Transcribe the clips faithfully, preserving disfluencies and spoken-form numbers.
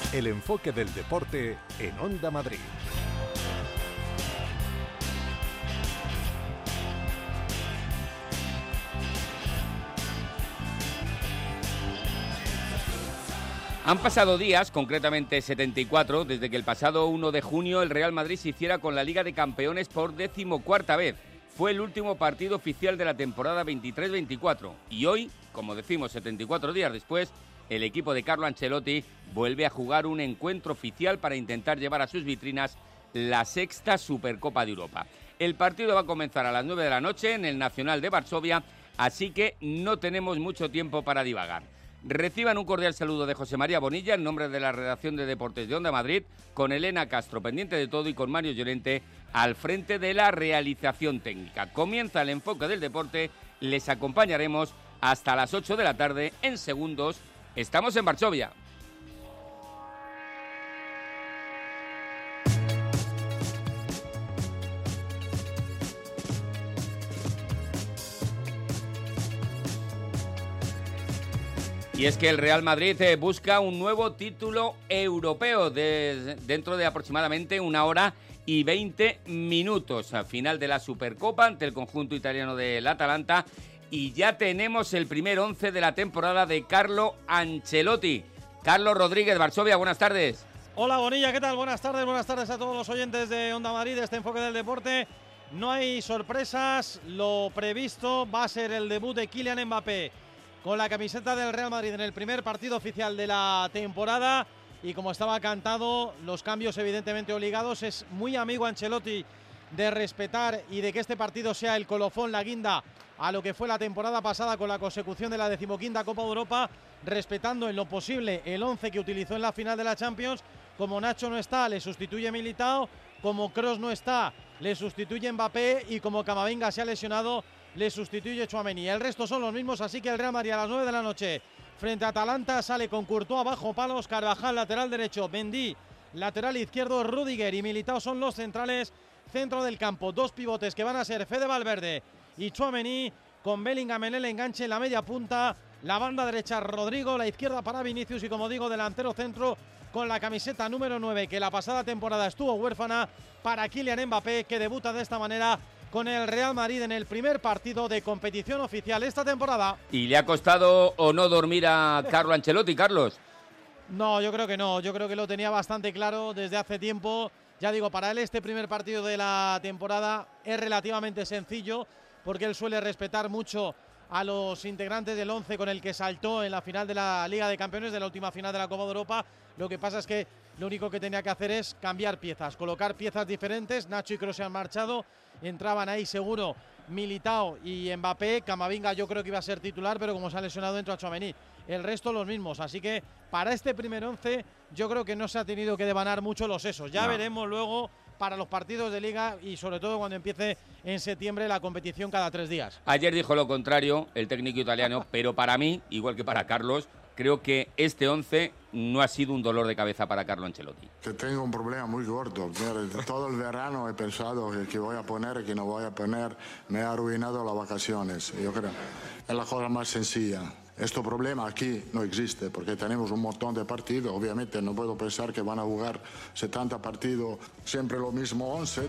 El enfoque del deporte en Onda Madrid. Han pasado días, concretamente setenta y cuatro, desde que el pasado uno de junio el Real Madrid se hiciera con la Liga de Campeones por decimocuarta vez. Fue el último partido oficial de la temporada veintitrés veinticuatro. Y hoy, como decimos, setenta y cuatro días después, el equipo de Carlo Ancelotti vuelve a jugar un encuentro oficial para intentar llevar a sus vitrinas la sexta Supercopa de Europa. El partido va a comenzar a las nueve de la noche en el Nacional de Varsovia, así que no tenemos mucho tiempo para divagar. Reciban un cordial saludo de José María Bonilla en nombre de la redacción de Deportes de Onda Madrid, con Elena Castro pendiente de todo y con Mario Llorente al frente de la realización técnica. Comienza el enfoque del deporte, les acompañaremos hasta las ocho de la tarde. En segundos, estamos en Varsovia. Y es que el Real Madrid eh, busca un nuevo título europeo de, dentro de aproximadamente una hora y veinte minutos. Al final de la Supercopa ante el conjunto italiano del Atalanta. Y ya tenemos el primer once de la temporada de Carlo Ancelotti. Carlos Rodríguez, Varsovia, buenas tardes. Hola Bonilla, ¿qué tal? Buenas tardes, buenas tardes a todos los oyentes de Onda Madrid, de este enfoque del deporte. No hay sorpresas, lo previsto va a ser el debut de Kylian Mbappé con la camiseta del Real Madrid en el primer partido oficial de la temporada, y como estaba cantado, los cambios evidentemente obligados. Es muy amigo Ancelotti de respetar y de que este partido sea el colofón, la guinda a lo que fue la temporada pasada con la consecución de la decimoquinta Copa de Europa, respetando en lo posible el once que utilizó en la final de la Champions. Como Nacho no está, le sustituye Militao, como Kroos no está, le sustituye Mbappé, y como Camavinga se ha lesionado, le sustituye Tchouaméni. El resto son los mismos, así que el Real Madrid a las nueve de la noche frente a Atalanta sale con Courtois bajo palos, Carvajal lateral derecho, Mendy lateral izquierdo, Rudiger y Militao son los centrales. Centro del campo, dos pivotes que van a ser Fede Valverde y Tchouaméni, con Bellingham en el enganche en la media punta, la banda derecha Rodrigo, la izquierda para Vinicius y, como digo, delantero centro con la camiseta número nueve, que la pasada temporada estuvo huérfana, para Kylian Mbappé, que debuta de esta manera con el Real Madrid en el primer partido de competición oficial esta temporada. ¿Y le ha costado o no dormir a Carlo Ancelotti, Carlos? No, yo creo que no, yo creo que lo tenía bastante claro desde hace tiempo. Ya digo, para él este primer partido de la temporada es relativamente sencillo, porque él suele respetar mucho a los integrantes del once con el que saltó en la final de la Liga de Campeones, de la última final de la Copa de Europa. Lo que pasa es que lo único que tenía que hacer es cambiar piezas, colocar piezas diferentes. Nacho y Kroos se han marchado, entraban ahí seguro Militao y Mbappé. Camavinga yo creo que iba a ser titular, pero como se ha lesionado entra Tchouaméni. El resto los mismos, así que para este primer once yo creo que no se ha tenido que devanar mucho los sesos. Ya no. Veremos luego para los partidos de Liga y sobre todo cuando empiece en septiembre la competición cada tres días. Ayer dijo lo contrario el técnico italiano, pero para mí, igual que para Carlos, creo que este once no ha sido un dolor de cabeza para Carlo Ancelotti. Que tengo un problema muy gordo. Todo el verano he pensado que, que voy a poner, que no voy a poner. Me ha arruinado las vacaciones. Yo creo es la cosa más sencilla. Este problema aquí no existe porque tenemos un montón de partidos. Obviamente no puedo pensar que van a jugar setenta partidos, siempre lo mismo once.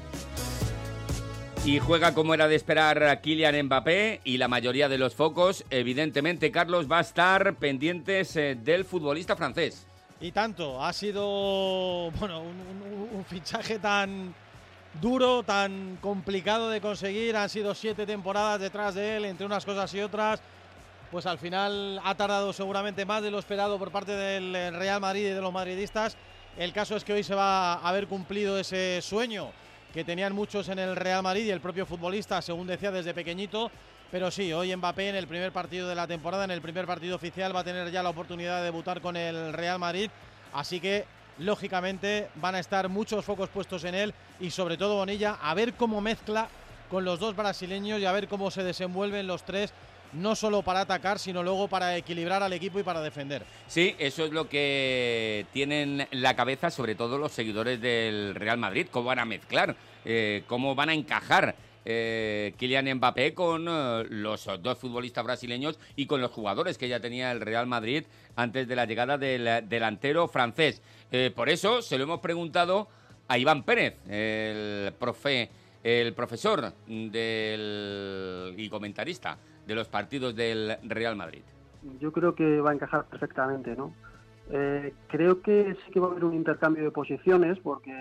Y juega como era de esperar Kylian Mbappé, y la mayoría de los focos, evidentemente, Carlos, va a estar pendientes eh, del futbolista francés. Y tanto, ha sido bueno un, un, un fichaje tan duro, tan complicado de conseguir. Han sido siete temporadas detrás de él, entre unas cosas y otras. Pues al final ha tardado seguramente más de lo esperado por parte del Real Madrid y de los madridistas. El caso es que hoy se va a haber cumplido ese sueño que tenían muchos en el Real Madrid y el propio futbolista, según decía, desde pequeñito. Pero sí, hoy Mbappé en el primer partido de la temporada, en el primer partido oficial, va a tener ya la oportunidad de debutar con el Real Madrid. Así que, lógicamente, van a estar muchos focos puestos en él y, sobre todo, Bonilla, a ver cómo mezcla con los dos brasileños y a ver cómo se desenvuelven los tres, no solo para atacar, sino luego para equilibrar al equipo y para defender. Sí, eso es lo que tienen en la cabeza, sobre todo los seguidores del Real Madrid, cómo van a mezclar, eh, cómo van a encajar eh, Kylian Mbappé con eh, los dos futbolistas brasileños y con los jugadores que ya tenía el Real Madrid antes de la llegada del delantero francés. Eh, por eso se lo hemos preguntado a Iván Pérez, el profe, el profesor del, y comentarista de los partidos del Real Madrid. Yo creo que va a encajar perfectamente, ¿no? Eh, creo que sí que va a haber un intercambio de posiciones, porque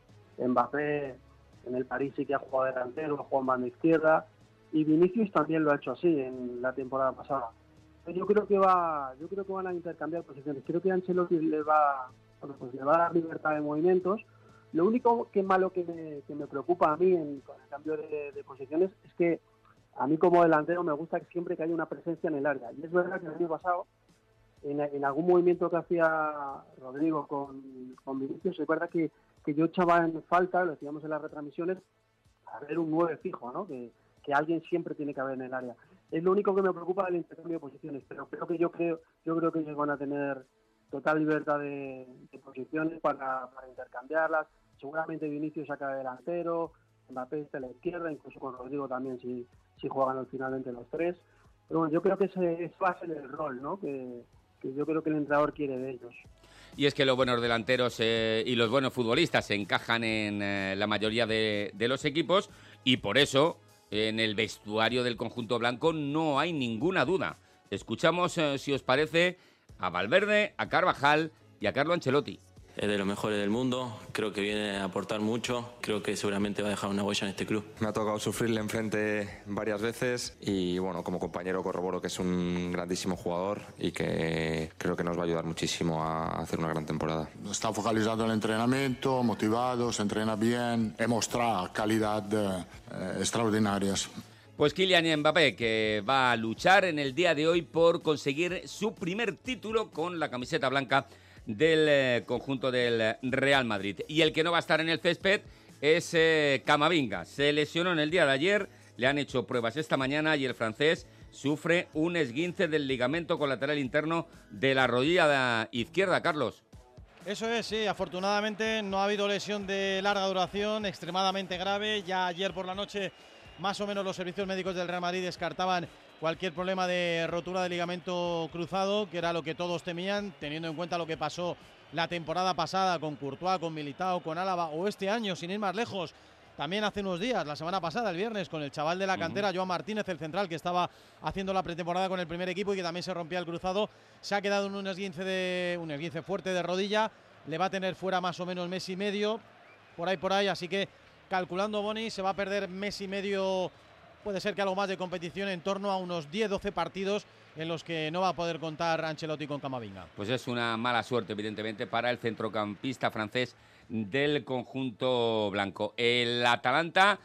Mbappé en el París sí que ha jugado delantero, ha jugado en banda izquierda, y Vinicius también lo ha hecho así en la temporada pasada. Yo creo que va, yo creo que van a intercambiar posiciones. Creo que Ancelotti le va, bueno, pues le va a dar libertad de movimientos. Lo único que malo que me, que me preocupa a mí en, con el cambio de, de posiciones es que a mí como delantero me gusta que siempre que haya una presencia en el área. Y es verdad que el año pasado, en, en algún movimiento que hacía Rodrigo con, con Vinicius, es verdad que, que yo echaba en falta, lo decíamos en las retransmisiones, a ver un nueve fijo, ¿no? Que, que alguien siempre tiene que haber en el área. Es lo único que me preocupa del intercambio de posiciones, pero creo que yo creo, yo creo que ellos van a tener total libertad de, de posiciones para, para intercambiarlas. Seguramente Vinicius saca de delantero, Mbappé está a la izquierda, incluso con Rodrigo también si, si juegan al final entre los tres. Pero bueno, yo creo que ese, ese va a ser el rol, ¿no? Que, que yo creo que el entrenador quiere de ellos. Y es que los buenos delanteros eh, y los buenos futbolistas se encajan en eh, la mayoría de, de los equipos, y por eso en el vestuario del conjunto blanco no hay ninguna duda. Escuchamos, eh, si os parece, a Valverde, a Carvajal y a Carlo Ancelotti. Es de los mejores del mundo, creo que viene a aportar mucho, creo que seguramente va a dejar una huella en este club. Me ha tocado sufrirle enfrente varias veces y bueno, como compañero corroboro que es un grandísimo jugador y que creo que nos va a ayudar muchísimo a hacer una gran temporada. Está focalizado en el entrenamiento, motivado, se entrena bien y muestra calidad eh, extraordinarias. Pues Kylian Mbappé, que va a luchar en el día de hoy por conseguir su primer título con la camiseta blanca del eh, conjunto del Real Madrid. Y el que no va a estar en el césped es eh, Camavinga. Se lesionó en el día de ayer, le han hecho pruebas esta mañana y el francés sufre un esguince del ligamento colateral interno de la rodilla izquierda, Carlos. Eso es, sí, afortunadamente no ha habido lesión de larga duración, extremadamente grave. Ya ayer por la noche más o menos los servicios médicos del Real Madrid descartaban cualquier problema de rotura de ligamento cruzado, que era lo que todos temían, teniendo en cuenta lo que pasó la temporada pasada con Courtois, con Militao, con Álava, o este año, sin ir más lejos, también hace unos días, la semana pasada, el viernes, con el chaval de la cantera, uh-huh. Joan Martínez, el central, que estaba haciendo la pretemporada con el primer equipo y que también se rompía el cruzado. Se ha quedado en un esguince, de, un esguince fuerte de rodilla, le va a tener fuera más o menos mes y medio, por ahí, por ahí, así que calculando Boni, se va a perder mes y medio, puede ser que algo más de competición, en torno a unos diez doce partidos en los que no va a poder contar Ancelotti con Camavinga. Pues es una mala suerte, evidentemente, para el centrocampista francés del conjunto blanco. El Atalanta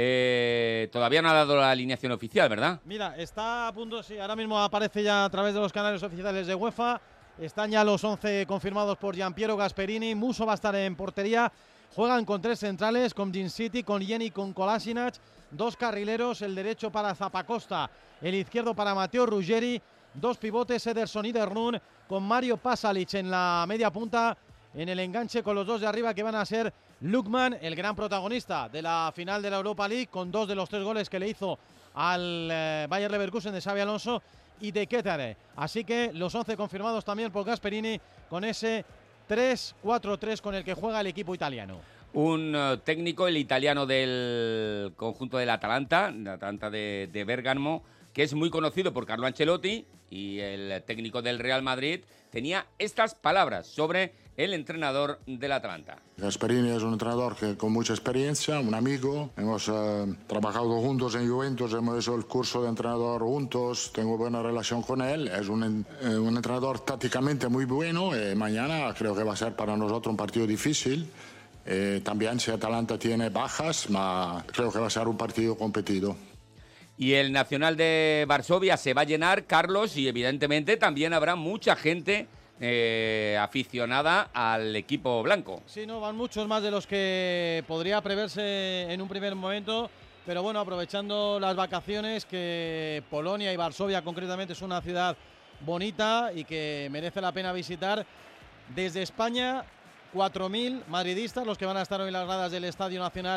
eh, todavía no ha dado la alineación oficial, ¿verdad? Mira, está a punto, sí, ahora mismo aparece ya a través de los canales oficiales de UEFA. Están ya los once confirmados por Gianpiero Gasperini. Musso va a estar en portería. Juegan con tres centrales, con Jin City, con Yeni, con Kolasinac. Dos carrileros, el derecho para Zappacosta, el izquierdo para Matteo Ruggeri. Dos pivotes, Ederson y Derrún, con Mario Pasalic en la media punta. En el enganche con los dos de arriba, que van a ser Lookman, el gran protagonista de la final de la Europa League, con dos de los tres goles que le hizo al eh, Bayer Leverkusen de Xabi Alonso, y de Ketare. Así que los once confirmados también por Gasperini, con ese tres cuatro tres con el que juega el equipo italiano. Un uh, técnico, el italiano del conjunto del Atalanta, el Atalanta de, de Bergamo, que es muy conocido por Carlo Ancelotti, y el técnico del Real Madrid tenía estas palabras sobre el entrenador del Atalanta. Gasperini es un entrenador que, con mucha experiencia, un amigo. Hemos eh, trabajado juntos en Juventus, hemos hecho el curso de entrenador juntos, tengo buena relación con él. Es un, eh, un entrenador tácticamente muy bueno y mañana creo que va a ser para nosotros un partido difícil. Eh, también si Atalanta tiene bajas, pero creo que va a ser un partido competido. Y el Nacional de Varsovia se va a llenar, Carlos, y evidentemente también habrá mucha gente eh, aficionada al equipo blanco. Sí, no, van muchos más de los que podría preverse en un primer momento, pero bueno, aprovechando las vacaciones, que Polonia y Varsovia concretamente es una ciudad bonita y que merece la pena visitar. Desde España, cuatro mil madridistas, los que van a estar hoy en las gradas del Estadio Nacional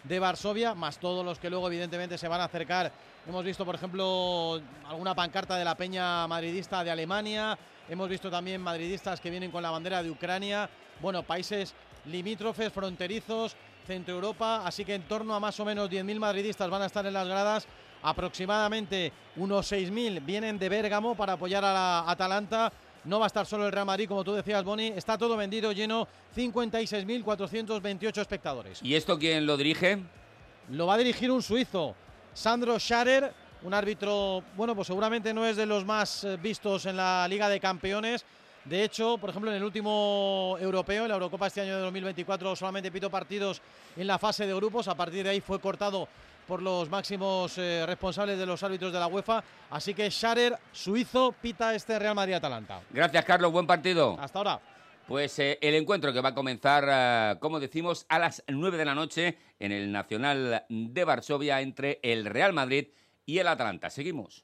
de Varsovia, más todos los que luego evidentemente se van a acercar. Hemos visto, por ejemplo, alguna pancarta de la peña madridista de Alemania, hemos visto también madridistas que vienen con la bandera de Ucrania, bueno, países limítrofes, fronterizos, Centro Europa, así que en torno a más o menos diez mil madridistas van a estar en las gradas, aproximadamente unos seis mil vienen de Bérgamo para apoyar a la Atalanta. No va a estar solo el Real Madrid, como tú decías, Boni, está todo vendido, lleno, cincuenta y seis mil cuatrocientos veintiocho espectadores. ¿Y esto quién lo dirige? Lo va a dirigir un suizo, Sandro Scharer, un árbitro, bueno, pues seguramente no es de los más vistos en la Liga de Campeones. De hecho, por ejemplo, en el último europeo, en la Eurocopa este año de dos mil veinticuatro, solamente pitó partidos en la fase de grupos. A partir de ahí fue cortado por los máximos eh, responsables de los árbitros de la UEFA. Así que Scharer, suizo, pita este Real Madrid-Atalanta. Gracias, Carlos. Buen partido. Hasta ahora. Pues eh, el encuentro que va a comenzar, eh, como decimos, a las nueve de la noche en el Nacional de Varsovia entre el Real Madrid y el Atalanta. Seguimos.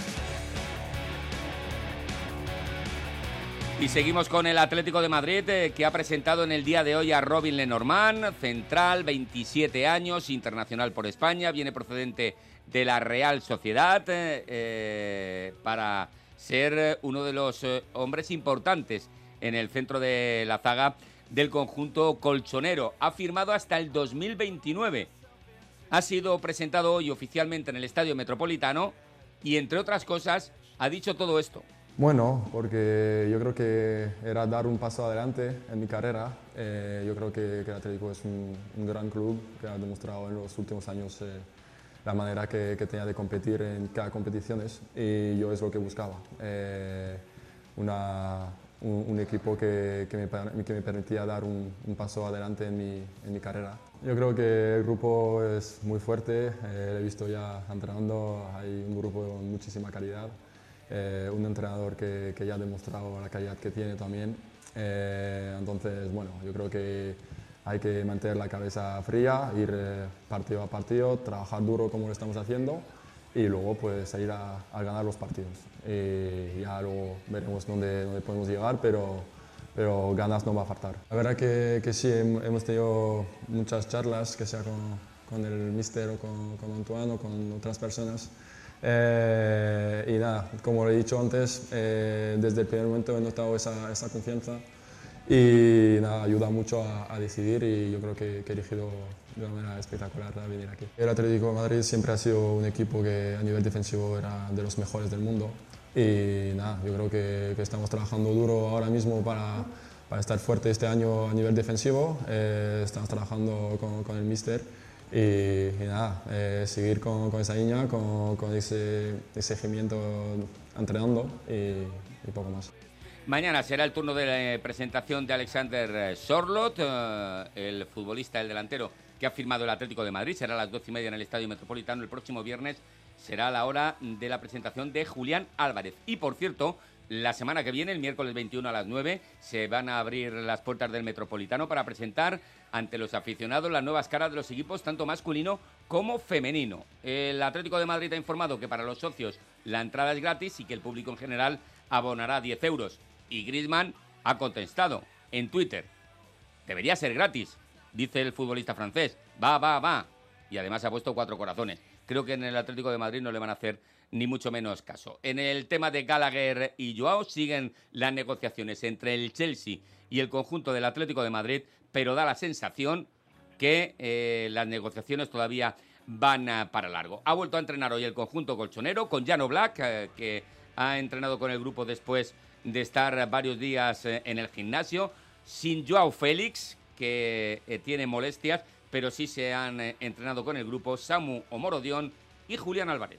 Y seguimos con el Atlético de Madrid, eh, que ha presentado en el día de hoy a Robin Lenormand, central, veintisiete años, internacional por España, viene procedente de la Real Sociedad eh, eh, para ser uno de los eh, hombres importantes en el centro de la zaga del conjunto colchonero. Ha firmado hasta el dos mil veintinueve. Ha sido presentado hoy oficialmente en el Estadio Metropolitano y, entre otras cosas, ha dicho todo esto. Bueno, porque yo creo que era dar un paso adelante en mi carrera. Eh, yo creo que, que el Atlético es un, un gran club que ha demostrado en los últimos años eh, la manera que, que tenía de competir en cada competición, y yo es lo que buscaba. Eh, una, un, un equipo que, que, me, que me permitía dar un, un paso adelante en mi, en mi carrera. Yo creo que el grupo es muy fuerte, eh, lo he visto ya entrenando, hay un grupo con muchísima calidad. Eh, un entrenador que, que ya ha demostrado la calidad que tiene también. Eh, entonces, bueno, yo creo que hay que mantener la cabeza fría, ir eh, partido a partido, trabajar duro como lo estamos haciendo y luego pues ir a, a ganar los partidos. Y ya luego veremos dónde, dónde podemos llegar, pero, pero ganas no va a faltar. La verdad que, que sí, hemos tenido muchas charlas, que sea con, con el míster o con, con Antoine o con otras personas. Eh, y nada, como lo he dicho antes, eh, desde el primer momento he notado esa, esa confianza y nada, ayuda mucho a, a decidir, y yo creo que, que he elegido de una manera espectacular a venir aquí. El Atlético de Madrid siempre ha sido un equipo que a nivel defensivo era de los mejores del mundo y nada, yo creo que, que estamos trabajando duro ahora mismo para, para estar fuerte este año a nivel defensivo. Eh, estamos trabajando con, con el míster. Y, y nada, eh, seguir con, con esa línea, con, con ese, ese seguimiento entrenando y, y poco más. Mañana será el turno de presentación de Alexander Sorloth, eh, el futbolista, el delantero que ha firmado el Atlético de Madrid. Será a las doce y media en el Estadio Metropolitano. El próximo viernes será la hora de la presentación de Julián Álvarez. Y, por cierto, la semana que viene, el miércoles veintiuno a las nueve, se van a abrir las puertas del Metropolitano para presentar ante los aficionados las nuevas caras de los equipos, tanto masculino como femenino. El Atlético de Madrid ha informado que para los socios la entrada es gratis y que el público en general abonará diez euros. Y Griezmann ha contestado en Twitter: debería ser gratis, dice el futbolista francés. Va, va, va. Y además ha puesto cuatro corazones. Creo que en el Atlético de Madrid no le van a hacer ni mucho menos caso. En el tema de Gallagher y Joao siguen las negociaciones entre el Chelsea y el conjunto del Atlético de Madrid, pero da la sensación que eh, las negociaciones todavía van a para largo. Ha vuelto a entrenar hoy el conjunto colchonero con Jan Oblak, eh, que ha entrenado con el grupo después de estar varios días eh, en el gimnasio, sin Joao Félix, que eh, tiene molestias, pero sí se han eh, entrenado con el grupo Samu Omorodion y Julián Álvarez.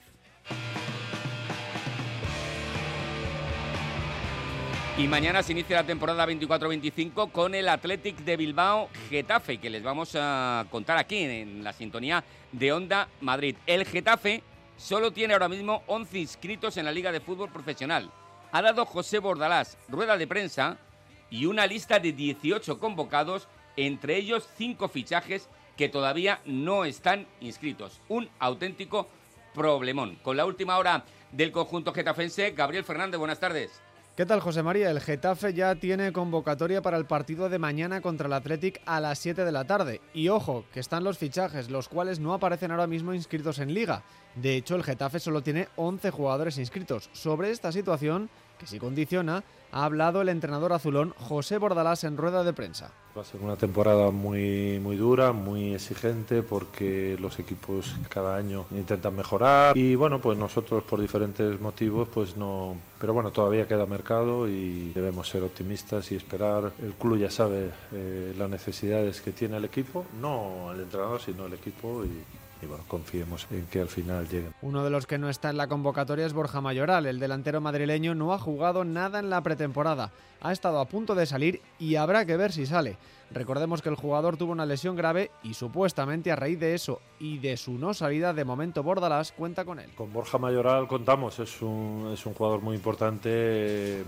Y mañana se inicia la temporada veinticuatro veinticinco con el Athletic de Bilbao Getafe, que les vamos a contar aquí en la sintonía de Onda Madrid. El Getafe solo tiene ahora mismo once inscritos en la Liga de Fútbol Profesional. Ha dado José Bordalás rueda de prensa y una lista de dieciocho convocados, entre ellos cinco fichajes que todavía no están inscritos. Un auténtico problemón. Con la última hora del conjunto getafense, Gabriel Fernández, buenas tardes. ¿Qué tal, José María? El Getafe ya tiene convocatoria para el partido de mañana contra el Athletic a las siete de la tarde. Y ojo, que están los fichajes, los cuales no aparecen ahora mismo inscritos en Liga. De hecho, el Getafe solo tiene once jugadores inscritos. Sobre esta situación, que sí condiciona, ha hablado el entrenador azulón José Bordalás en rueda de prensa. Va a ser una temporada muy, muy dura, muy exigente, porque los equipos cada año intentan mejorar y bueno, pues nosotros por diferentes motivos pues no, pero bueno, todavía queda mercado y debemos ser optimistas y esperar. El club ya sabe eh, las necesidades que tiene el equipo, no el entrenador sino el equipo, y Y bueno, confiemos en que al final lleguen. Uno de los que no está en la convocatoria es Borja Mayoral. El delantero madrileño no ha jugado nada en la pretemporada. Ha estado a punto de salir y habrá que ver si sale. Recordemos que el jugador tuvo una lesión grave y supuestamente a raíz de eso y de su no salida, de momento Bordalás cuenta con él. Con Borja Mayoral contamos, es un, es un jugador muy importante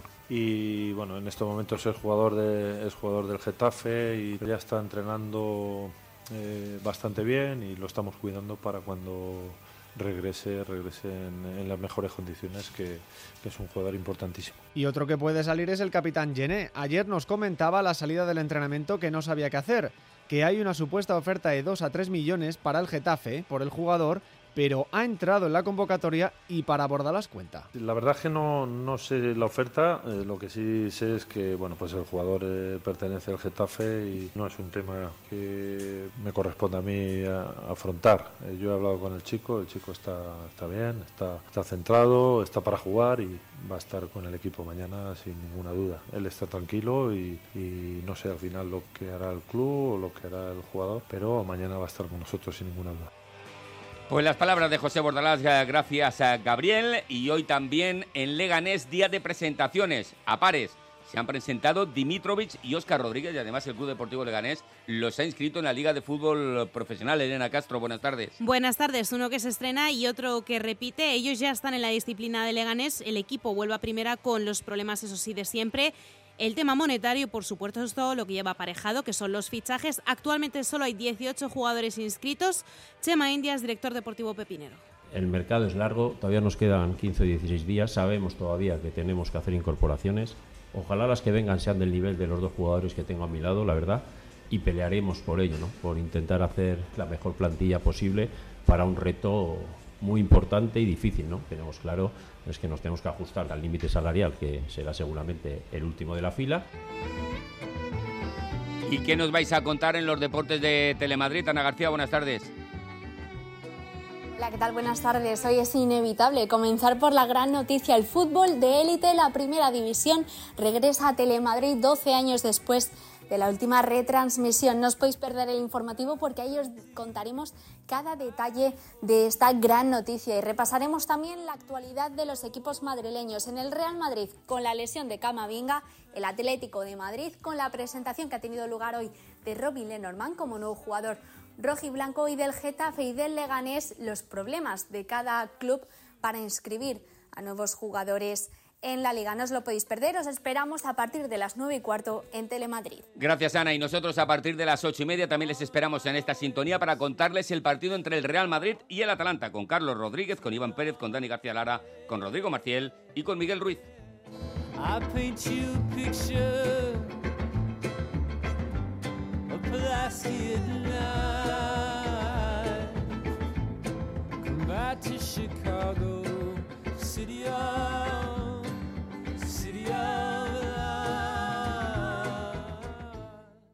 y bueno, en estos momentos es jugador, de, es jugador del Getafe y ya está entrenando Eh, bastante bien y lo estamos cuidando para cuando regrese, regrese en, en las mejores condiciones, que, que es un jugador importantísimo. Y otro que puede salir es el capitán Gené. Ayer nos comentaba a la salida del entrenamiento que no sabía qué hacer, que hay una supuesta oferta de dos a tres millones para el Getafe por el jugador, pero ha entrado en la convocatoria y para Bordalás cuenta. La verdad es que no, no sé la oferta, eh, lo que sí sé es que bueno, pues el jugador eh, pertenece al Getafe y no es un tema que me corresponde a mí a, a afrontar. Eh, yo he hablado con el chico, el chico está, está bien, está, está centrado, está para jugar y va a estar con el equipo mañana sin ninguna duda. Él está tranquilo y, y no sé al final lo que hará el club o lo que hará el jugador, pero mañana va a estar con nosotros sin ninguna duda. Pues las palabras de José Bordalás, gracias a Gabriel. Y hoy también en Leganés, día de presentaciones a pares. Se han presentado Dimitrovic y Óscar Rodríguez, y además el Club Deportivo Leganés los ha inscrito en la Liga de Fútbol Profesional. Elena Castro, buenas tardes. Buenas tardes, uno que se estrena y otro que repite. Ellos ya están en la disciplina de Leganés. El equipo vuelve a primera con los problemas, eso sí, de siempre. El tema monetario, por supuesto, es todo lo que lleva aparejado, que son los fichajes. Actualmente solo hay dieciocho jugadores inscritos. Chema Indias, director deportivo pepinero. El mercado es largo, todavía nos quedan quince o dieciséis días. Sabemos todavía que tenemos que hacer incorporaciones. Ojalá las que vengan sean del nivel de los dos jugadores que tengo a mi lado, la verdad, y pelearemos por ello, ¿no? Por intentar hacer la mejor plantilla posible para un reto muy importante y difícil, ¿no? Tenemos claro es que nos tenemos que ajustar al límite salarial, que será seguramente el último de la fila. ¿Y qué nos vais a contar en los deportes de Telemadrid? Ana García, buenas tardes. Hola, ¿qué tal? Buenas tardes. Hoy es inevitable comenzar por la gran noticia. El fútbol de élite, la primera división, regresa a Telemadrid doce años después de la última retransmisión. No os podéis perder el informativo porque ahí os contaremos cada detalle de esta gran noticia y repasaremos también la actualidad de los equipos madrileños. En el Real Madrid, con la lesión de Camavinga, el Atlético de Madrid, con la presentación que ha tenido lugar hoy de Robin Lenormand como nuevo jugador rojiblanco, y del Getafe y del Leganés, los problemas de cada club para inscribir a nuevos jugadores en la Liga. No os lo podéis perder, os esperamos a partir de las nueve y cuarto en Telemadrid. Gracias, Ana, y nosotros a partir de las ocho y media también les esperamos en esta sintonía para contarles el partido entre el Real Madrid y el Atalanta, con Carlos Rodríguez, con Iván Pérez, con Dani García Lara, con Rodrigo Marciel y con Miguel Ruiz. I paint you a picture of plastic love.